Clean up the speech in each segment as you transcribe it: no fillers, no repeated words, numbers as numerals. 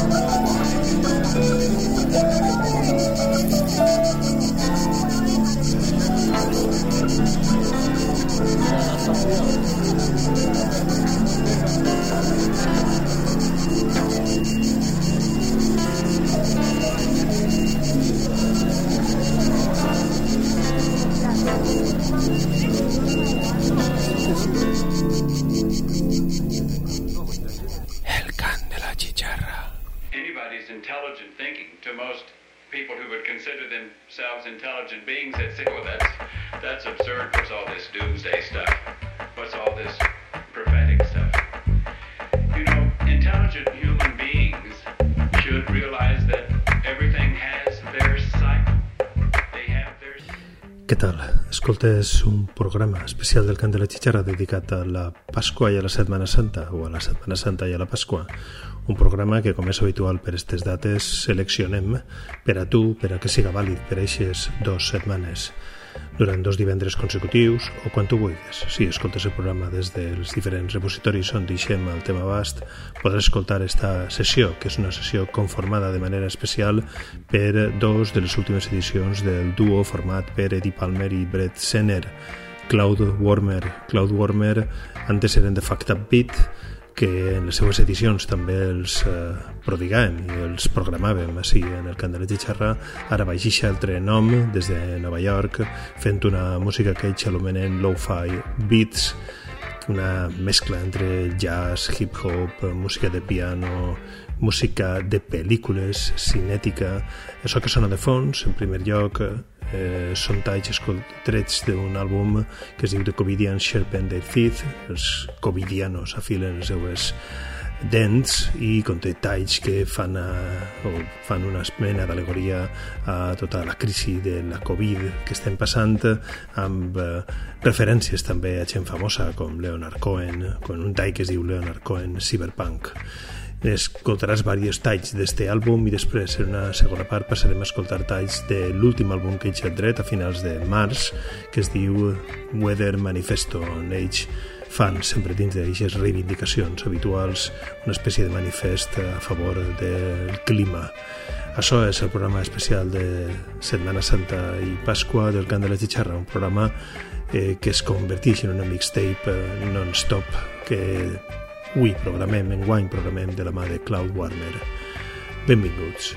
Intelligent beings that say, well, that's absurd. What's all this doomsday stuff? What's all this prophetic stuff? You know, intelligent human beings should realize that everything has their cycle. They have their... Què tal? Escoltes un programa especial del Cant de la Xitxarra dedicat a la Pasqua i a la Setmana Santa, o a la Setmana Santa i a la Pasqua. Un programa que, com és habitual per aquestes dates, seleccionem per a tu, per a que siga vàlid per aquestes 2 setmanes, durant 2 divendres consecutius o quan tu vulguis. Si escoltes el programa des dels diferents repositoris on deixem el tema abast, podràs escoltar esta sessió, que és una sessió conformada de manera especial per 2 de les últimes edicions del duo format per Eddie Palmer i Brett Senner, Cloud Warmer. Cloud Warmer antes eren de Fucked Up Beat, que en les seues edicions també els prodigàvem i els programàvem així en el Cant de la Xitxarra. Ara vaig deixar altre nom des de Nova York, fent una música que ells anomenen lo-fi beats, una mescla entre jazz, hip-hop, música de piano, música de pel·lícules, cinètica. Això que sona de fons, en primer lloc, són talls trets d'un àlbum que es diu The Covidians Sharpen Their Teeth. Els covidianos afilen les seues dents i conté talls que fan una mena d'al·legoria a tota la crisi de la Covid que estem passant, amb referències també a gent famosa com Leonard Cohen, con un tall que es diu Leonard Cohen Cyberpunk. Escoltaràs diversos talls d'este àlbum i després en una segona part passarem a escoltar talls de l'últim àlbum que ells han tret a finals de març, que es diu Weather Manifesto, on ells fan sempre dins d'aquestes reivindicacions habituals una espècie de manifest a favor del clima. Això és el programa especial de Setmana Santa i Pasqua del Cant de la Xitxarra, un programa que es converteix en una mixtape non-stop que enguany programem de la mà de Cloud Warmer. Benvinguts.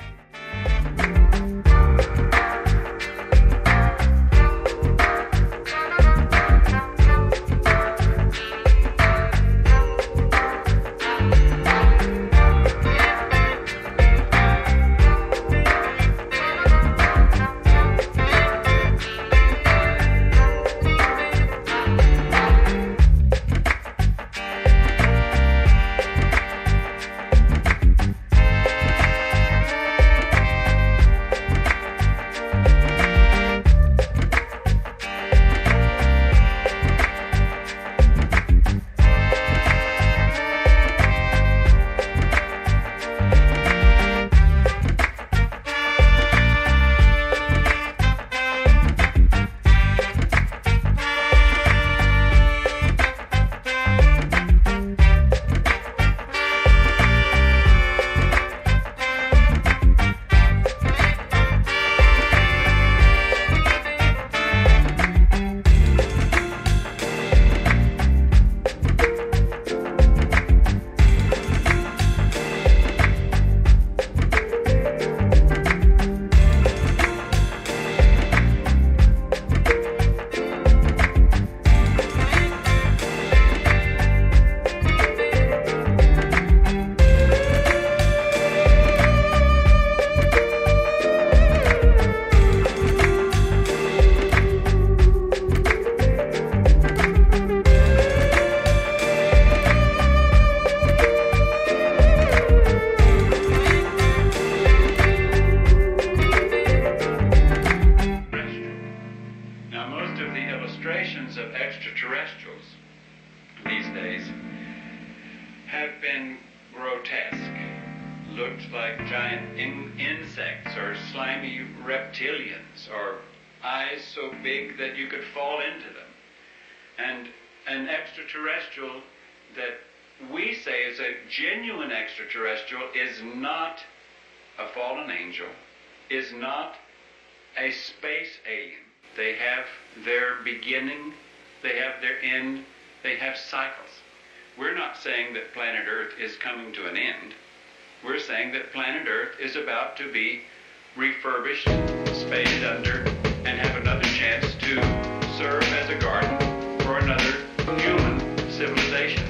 Insects or slimy reptilians or eyes so big that you could fall into them, and an extraterrestrial that we say is a genuine extraterrestrial is not a fallen angel, is not a space alien. They have their beginning, they have their end, they have cycles. We're not saying that planet Earth is coming to an end. We're saying that planet Earth is about to be refurbished, spaded under, and have another chance to serve as a garden for another human civilization.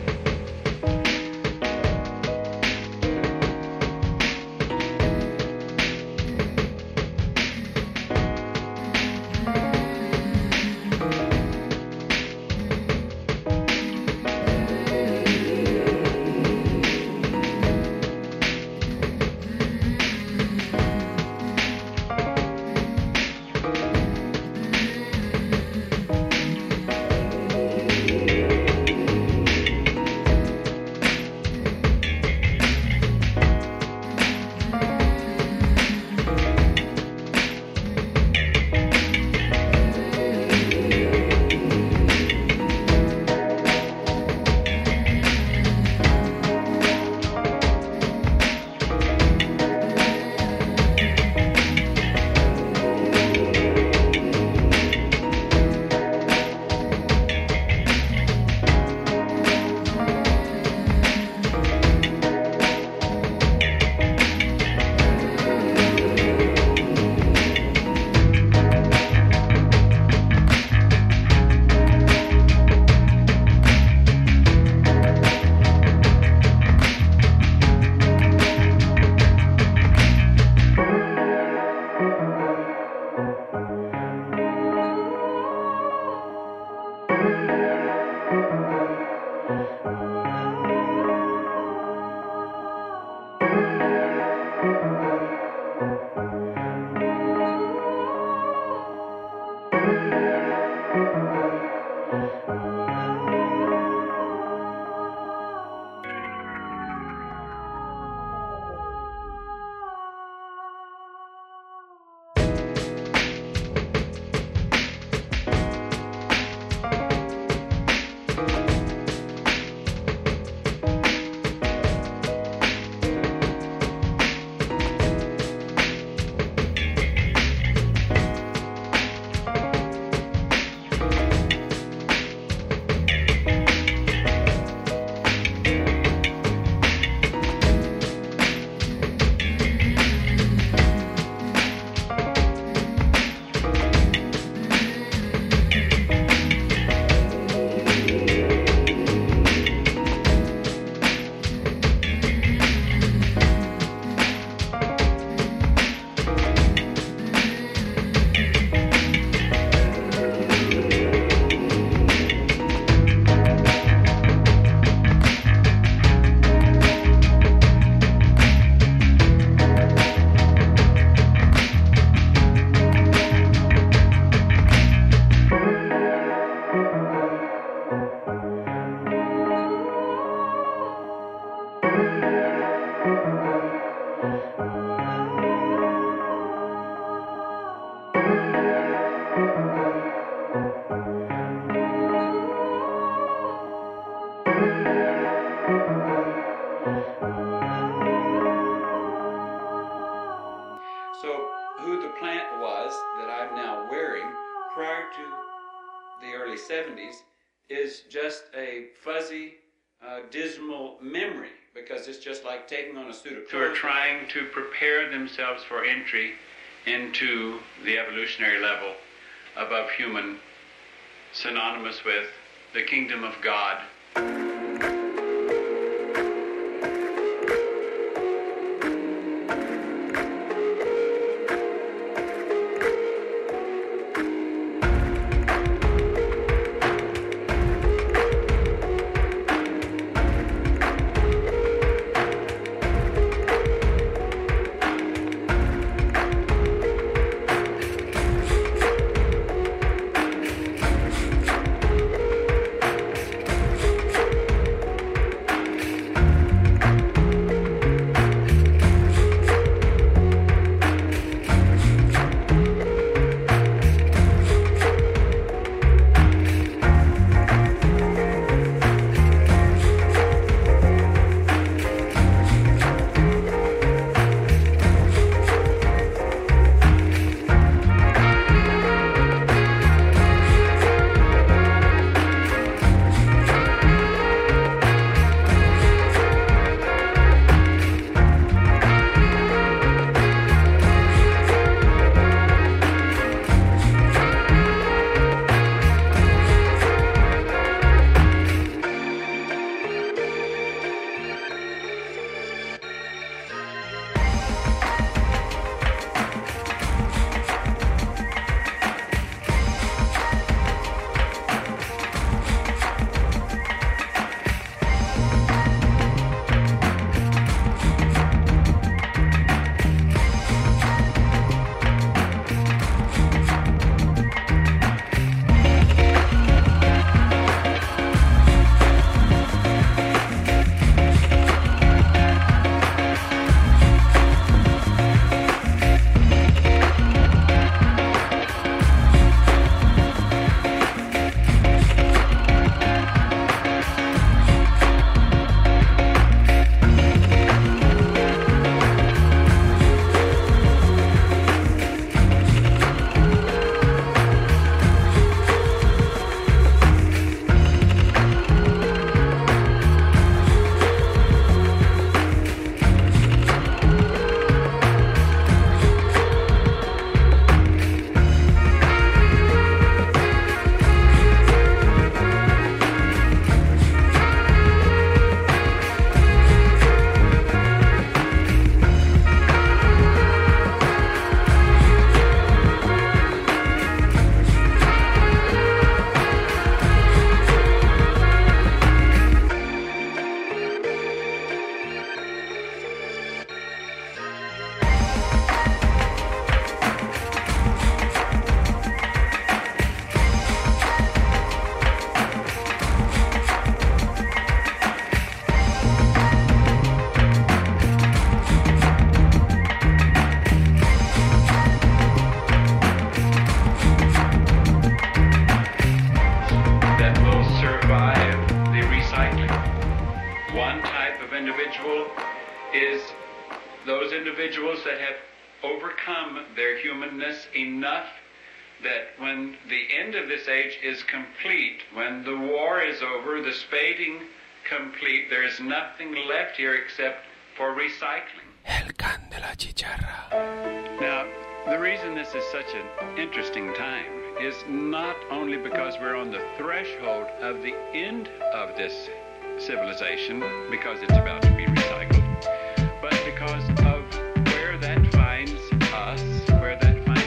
Who the plant was that I'm now wearing prior to the early 70s is just a fuzzy, dismal memory, because it's just like taking on a suit of clothes. Who are trying to prepare themselves for entry into the evolutionary level above human, synonymous with the kingdom of God. those individuals that have overcome their humanness enough that when the end of this age is complete, when the war is over, the spading complete, there is nothing left here except for recycling. El can de la chicharra. Now, the reason this is such an interesting time is not only because we're on the threshold of the end of this civilization, because it's about to be recycled, but because of where that finds us, where that finds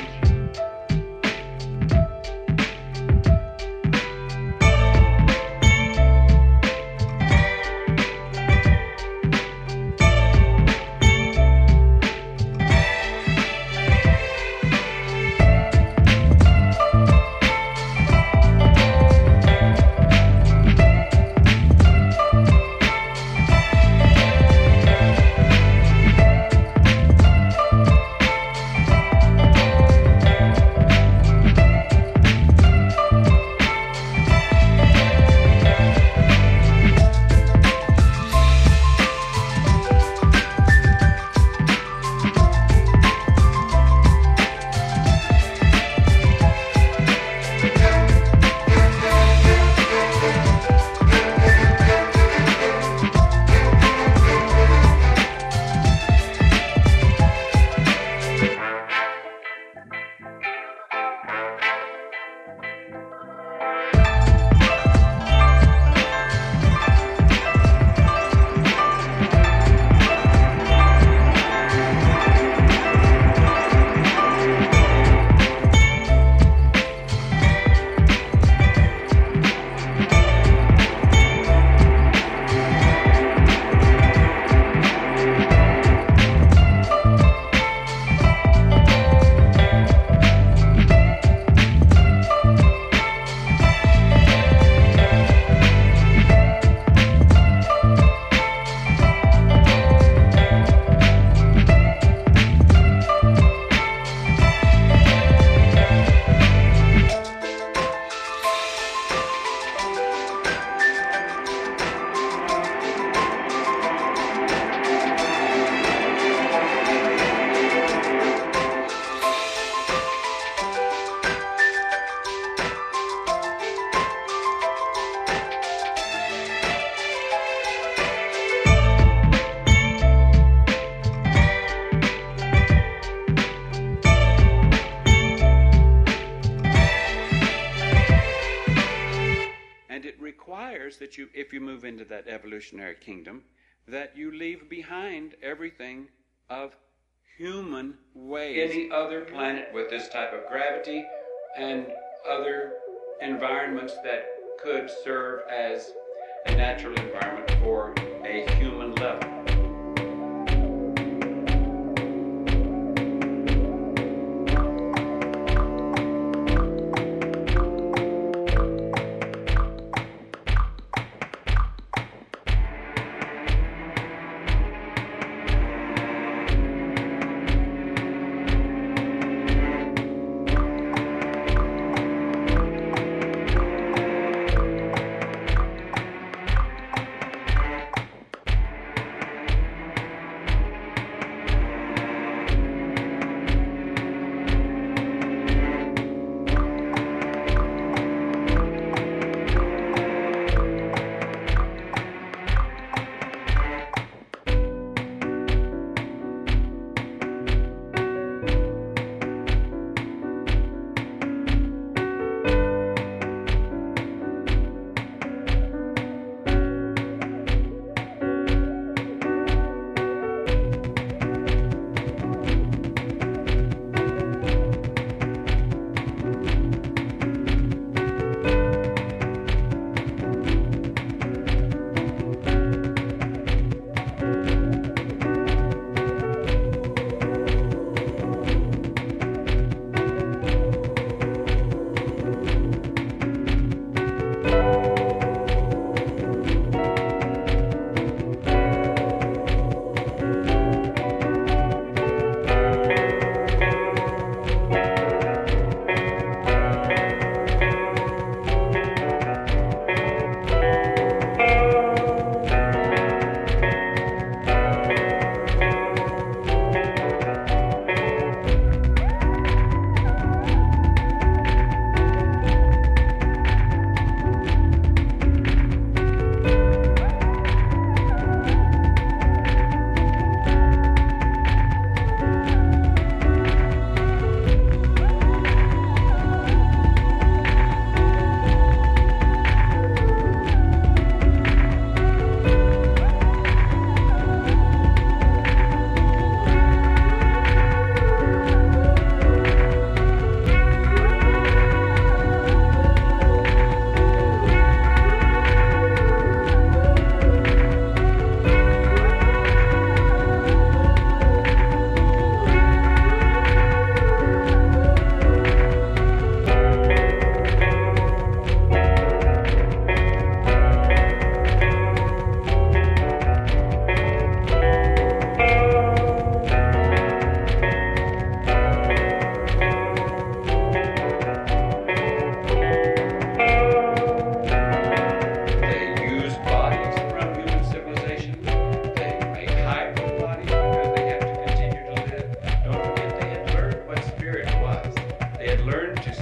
that you, if you move into that evolutionary kingdom, that you leave behind everything of human ways. Any other planet with this type of gravity and other environments that could serve as a natural environment for a human level.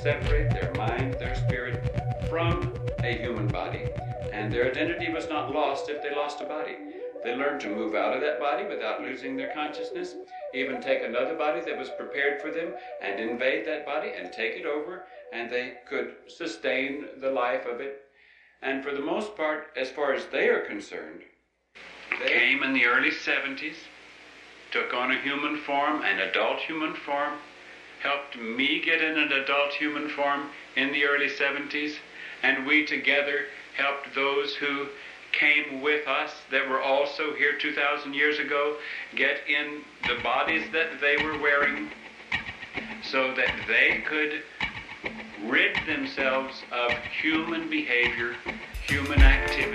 separate their mind, their spirit from a human body, and their identity was not lost if they lost a body. They learned to move out of that body without losing their consciousness, even take another body that was prepared for them and invade that body and take it over, and they could sustain the life of it. And for the most part, as far as they are concerned, they came in the early 70s, took on a human form, an adult human form, helped me get in an adult human form in the early 70s, and we together helped those who came with us that were also here 2,000 years ago get in the bodies that they were wearing so that they could rid themselves of human behavior, human activity.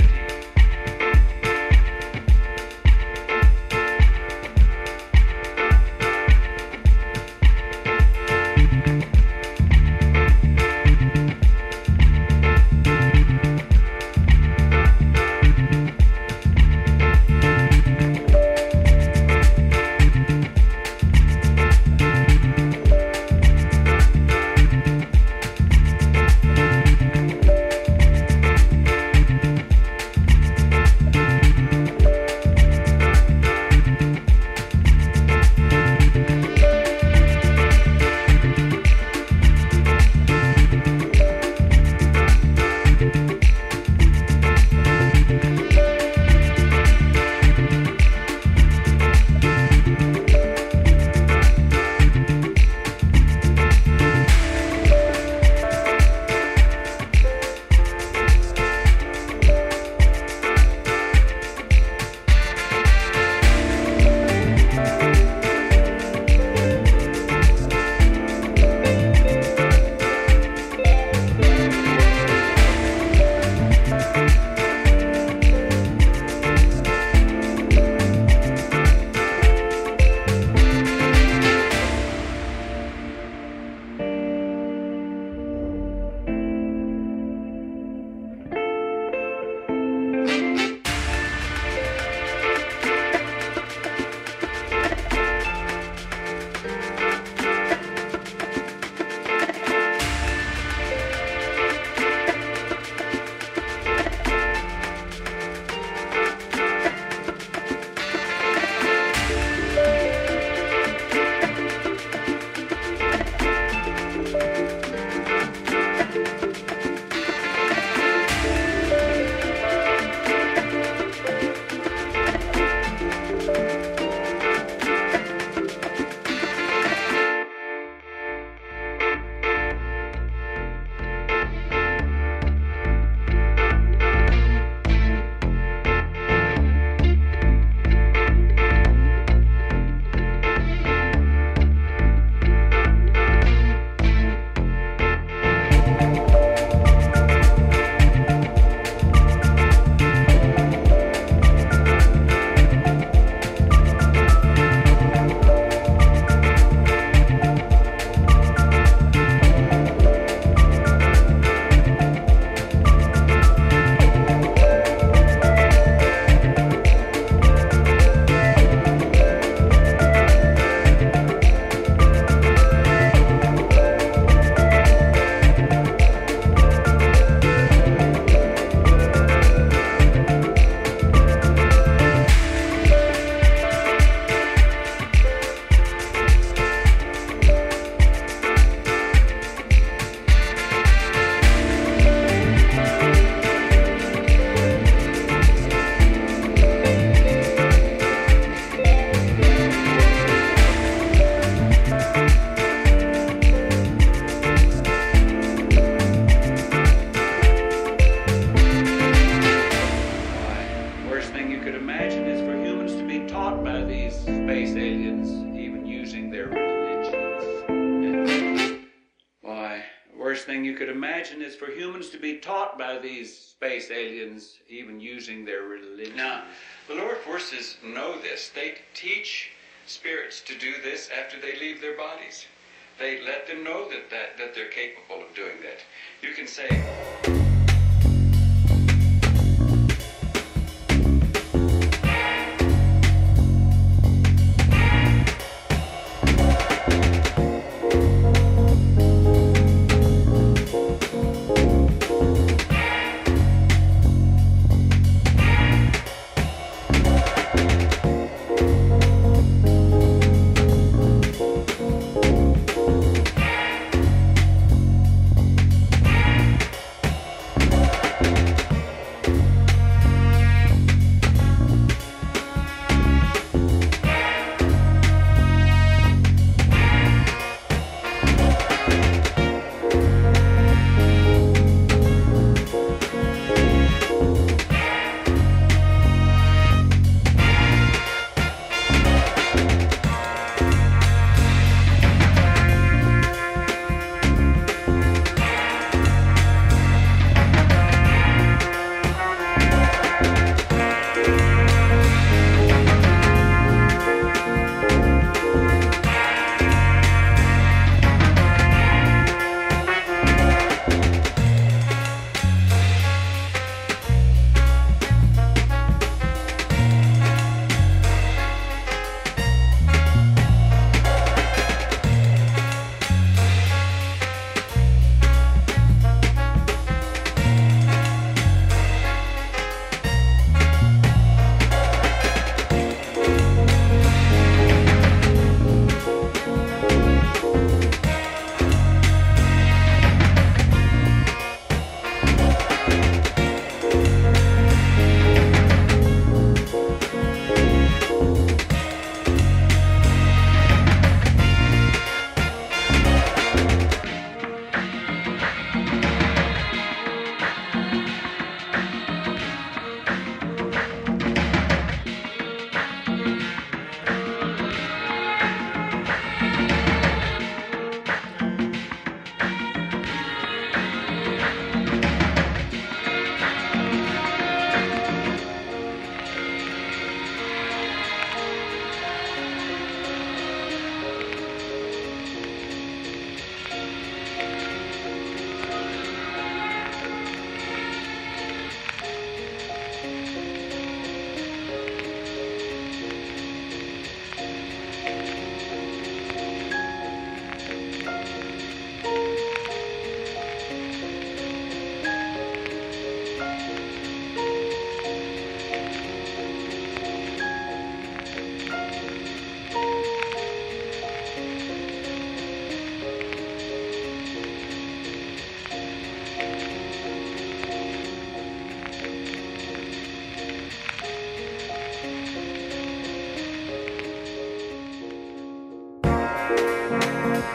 imagine is for humans to be taught by these space aliens, even using their religion. Now, the lower forces know this. They teach spirits to do this after they leave their bodies. They let them know that they're capable of doing that. You can say...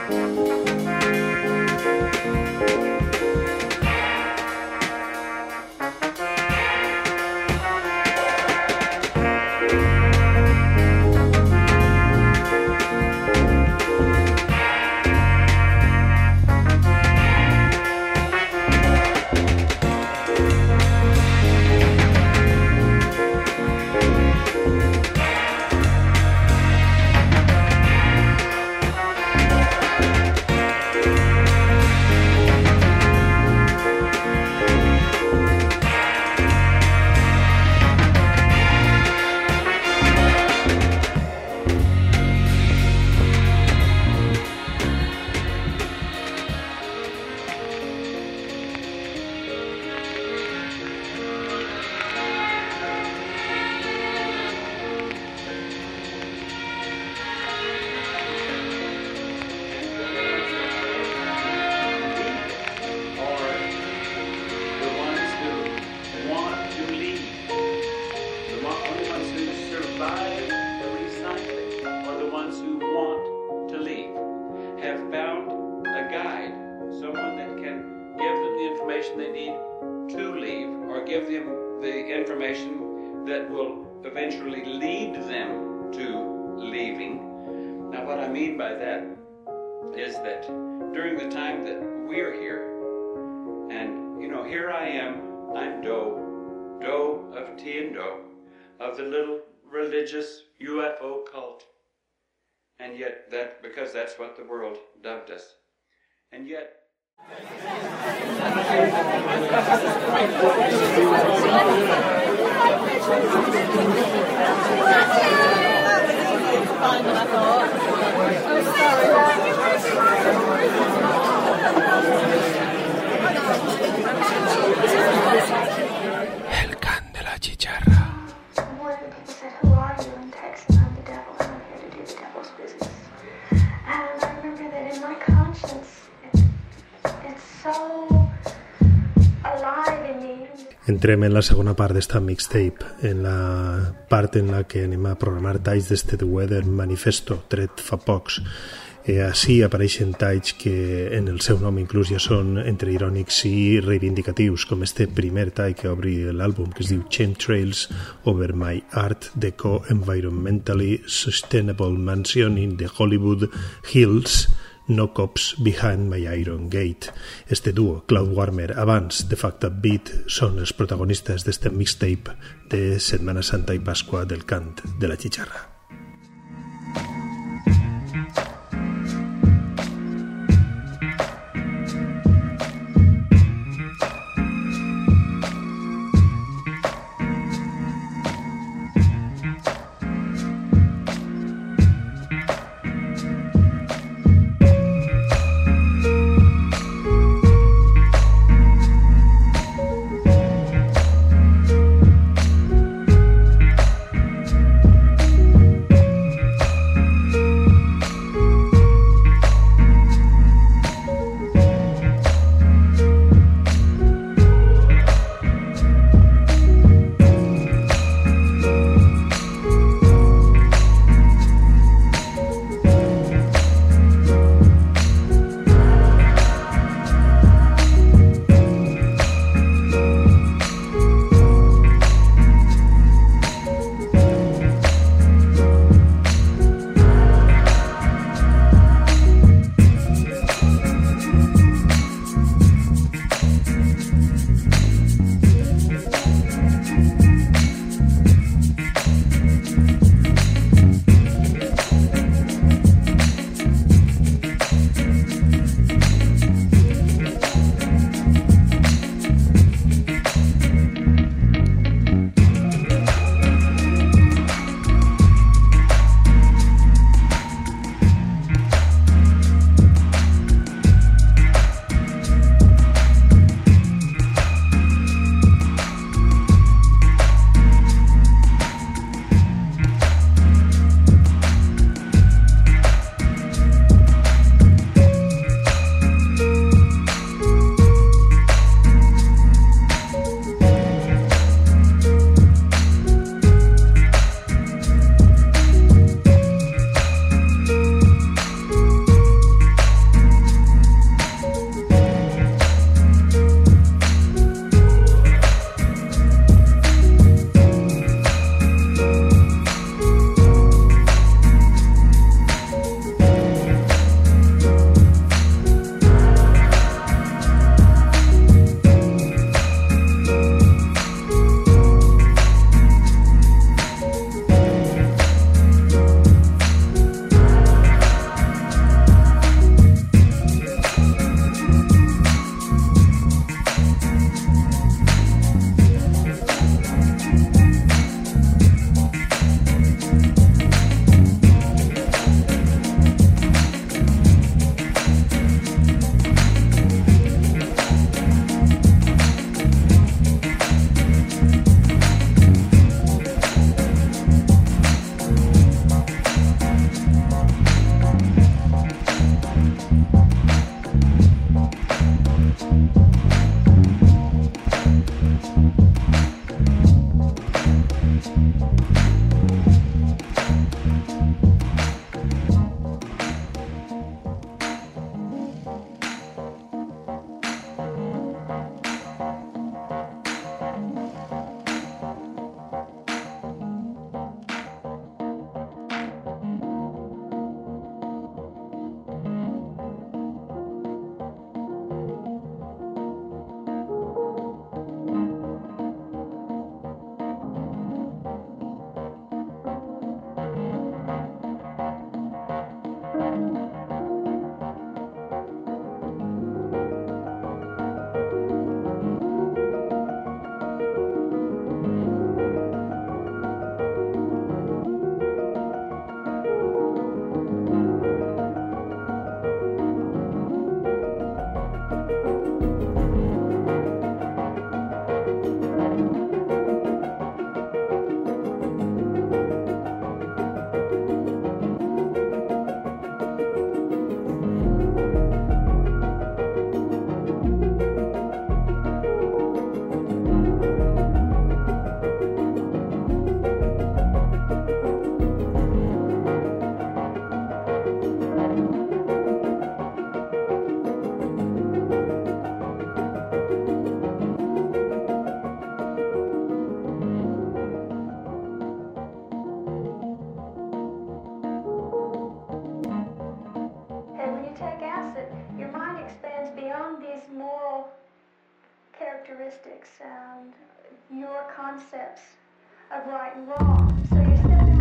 They need to leave, or give them the information that will eventually lead them to leaving. Now, what I mean by that is that during the time that we're here, and here I am, I'm Doe of Tea and Doe, of the little religious UFO cult, and yet because that's what the world dubbed us, and yet. El can de la chicharra. One of the people said, "Who are you?" in text, and I'm the devil, and I'm here to do the devil's business. And I remember that in my conscience, it's so alive in me. Entrem en la segona part d'esta mixtape, en la part en la que anem a programar talls d'este The Weather Manifesto, tret fa pocs. Així apareixen talls que en el seu nom inclús ja són entre irònics i reivindicatius, com este primer tall que obri l'àlbum, que es diu Chemtrails Over My Art Deco Environmentally Sustainable Mansion in the Hollywood Hills, No Cops Behind My Iron Gate. Este duo, Cloud Warmer abans de Fucked Up Beat, són els protagonistes d'este mixtape de Setmana Santa i Pasqua del cant de la chicharra. characteristics and your concepts of right and wrong. So you're stepping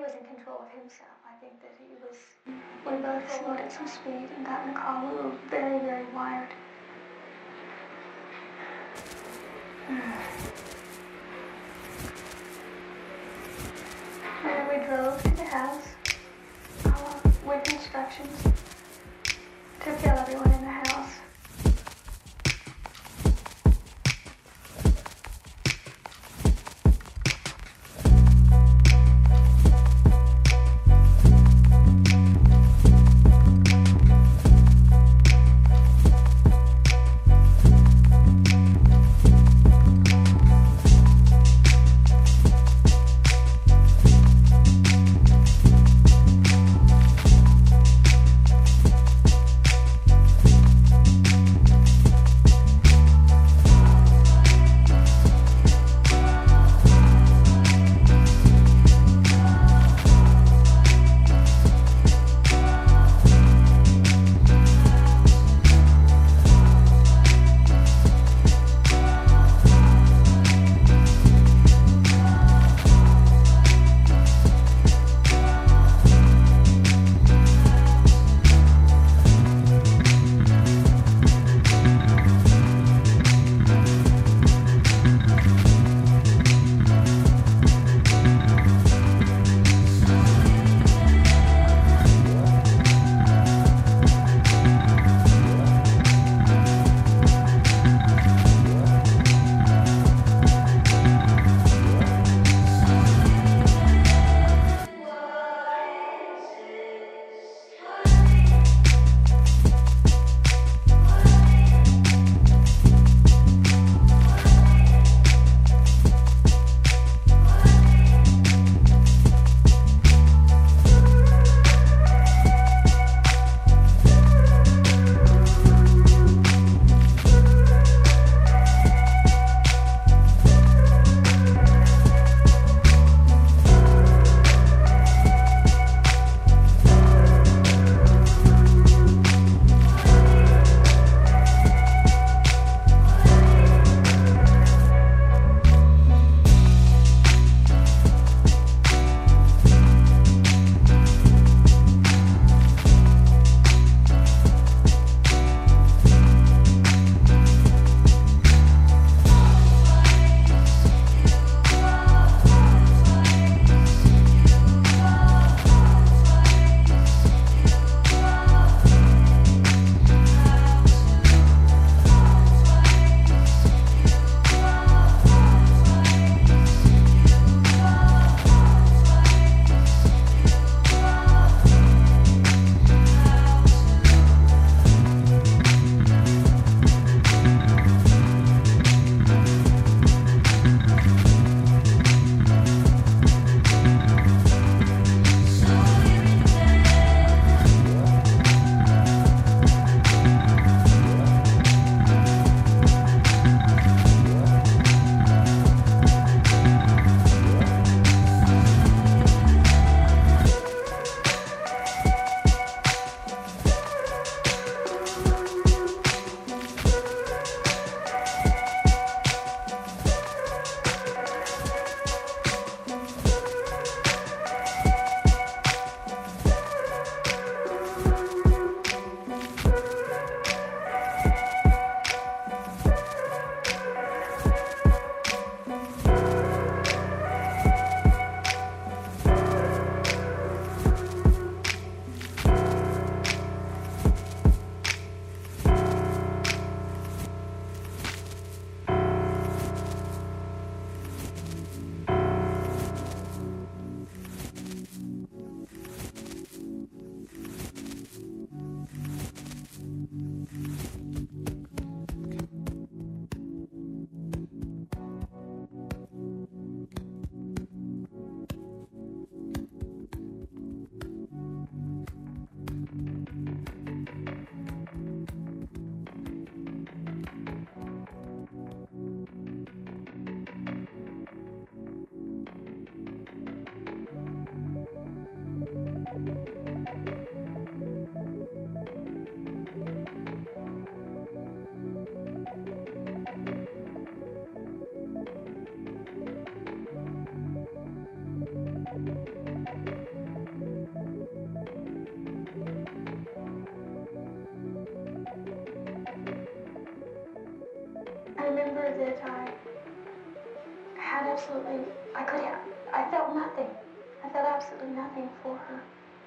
was in control of himself. I think that he was... We both slowed at some speed and got in the car. We were very, very wired. And we drove to the house with instructions to kill everyone in the house. remember that I felt nothing. I felt absolutely nothing for her.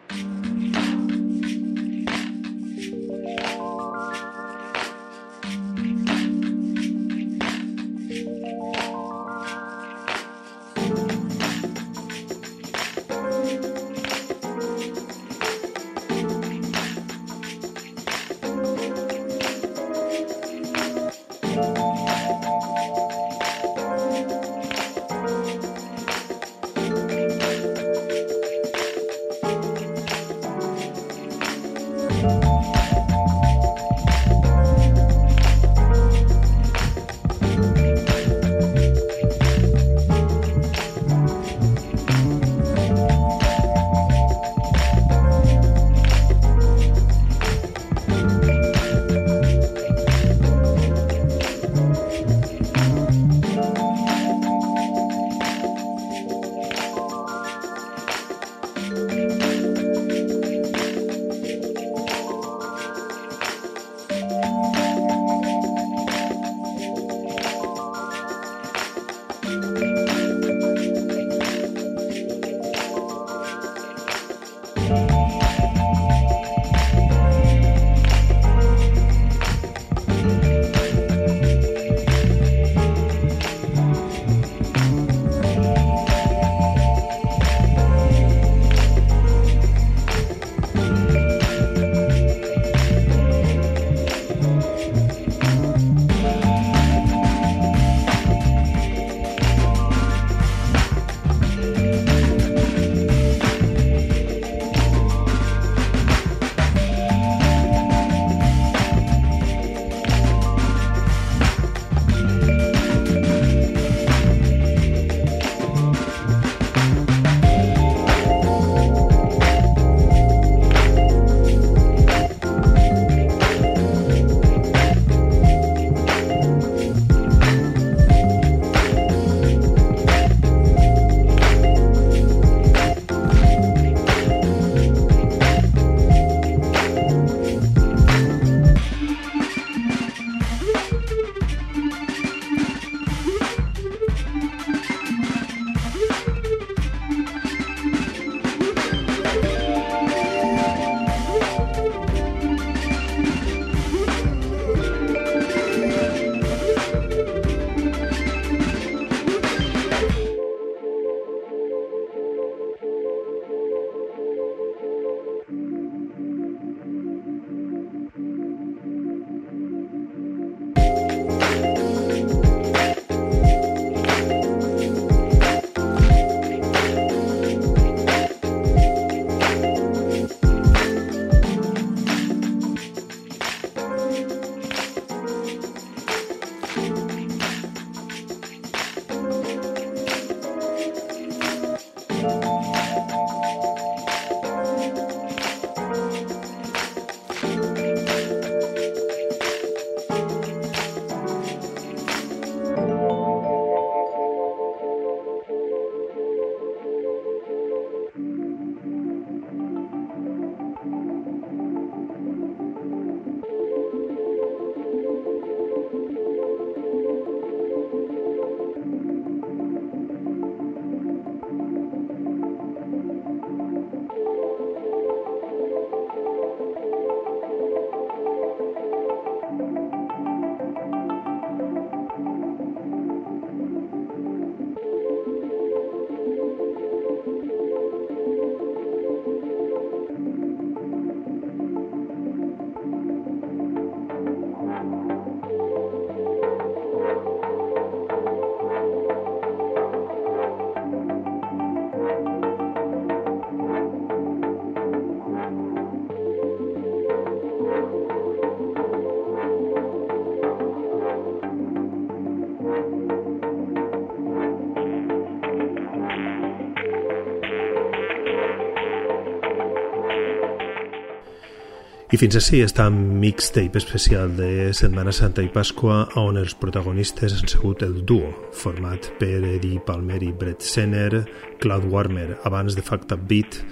I fins així està mixtape especial de Setmana Santa i Pasqua, on els protagonistes han sigut el duo, format per Eddie Palmer i Brett Senner, Cloud Warmer, abans de Fucked Up Beat,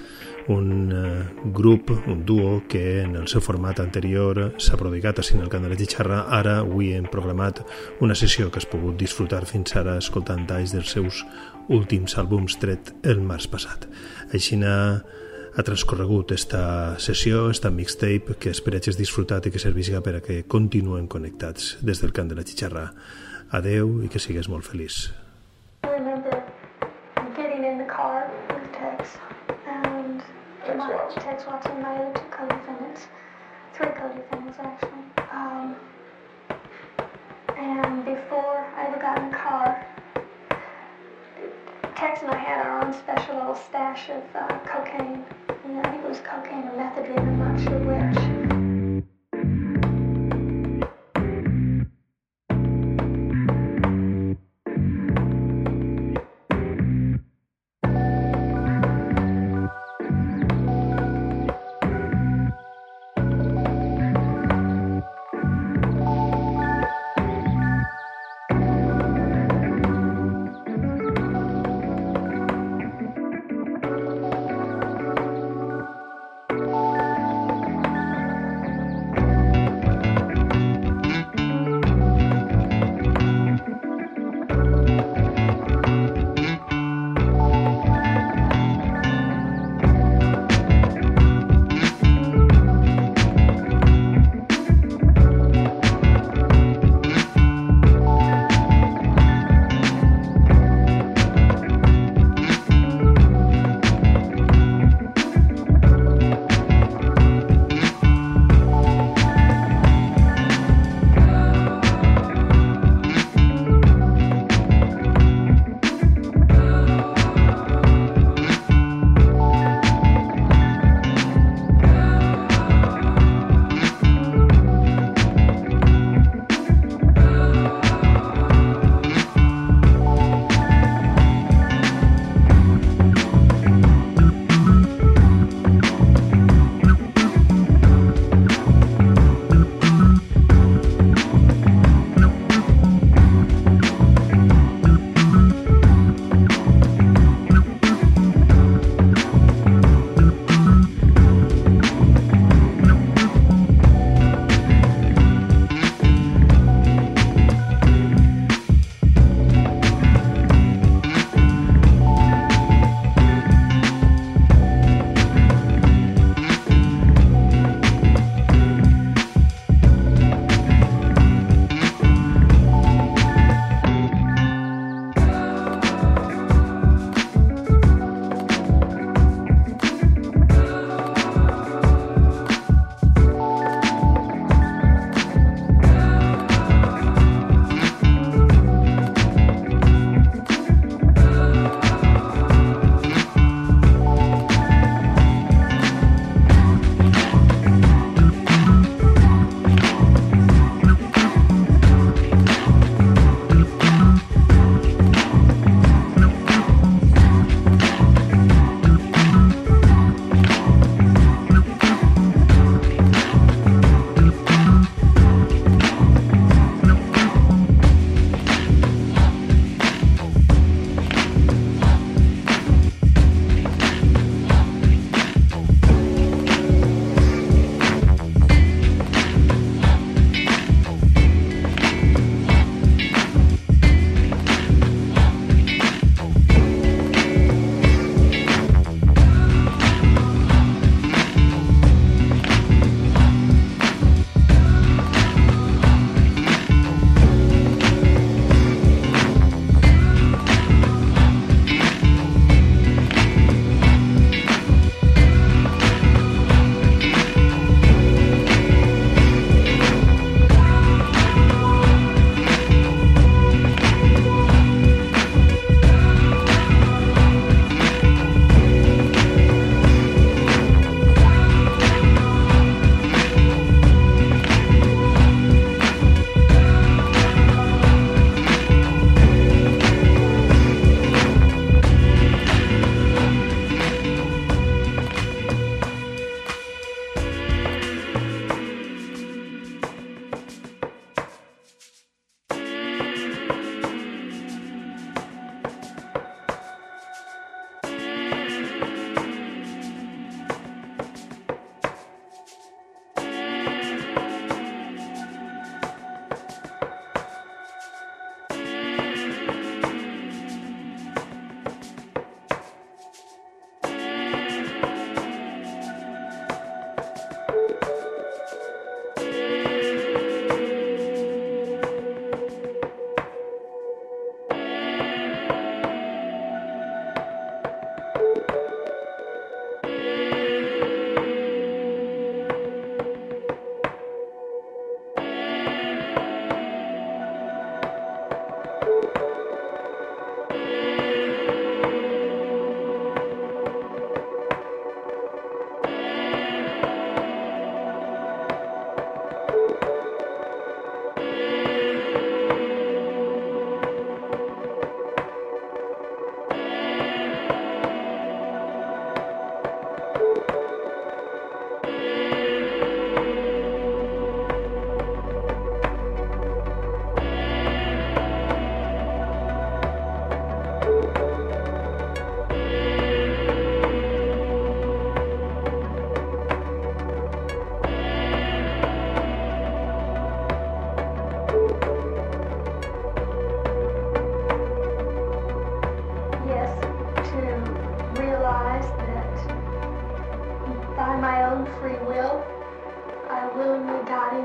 un grup, un duo que en el seu format anterior s'ha prodigat així en el Cant de la Xixarra. Ara, avui hem programat una sessió que has pogut disfrutar fins ara escoltant anys dels seus últims àlbums tret el març passat. Així ha transcorregut esta sessió, esta mixtape, que espero que hagis disfrutat i que servisca per a que continuen connectats des del Cant de la Xixarra. Adeu i que sigues molt feliç. I remember getting in the car with Tex and Tex watching my other 2 co-defendants, 3 co-defendants actually. And before I ever got in the car, Tex and I had our own special little stash of cocaine. And I think it was cocaine or methadone, I'm not sure which.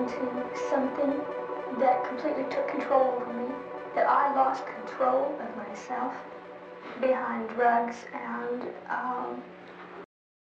into something that completely took control over me, that I lost control of myself behind drugs and